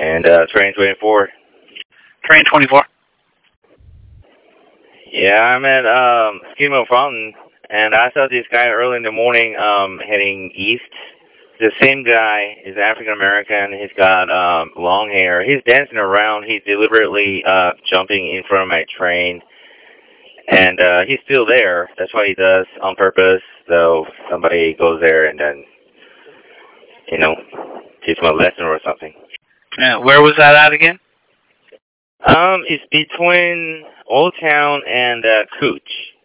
And train 24. Train 24. Yeah, I'm at Skimo Fountain, and I saw this guy early in the morning heading east. The same guy is African American. He's got long hair. He's dancing around. He's deliberately jumping in front of my train. And he's still there. That's what he does on purpose. So somebody goes there and then, teach him a lesson or something. Yeah, where was that at again? It's between Old Town and Cooch.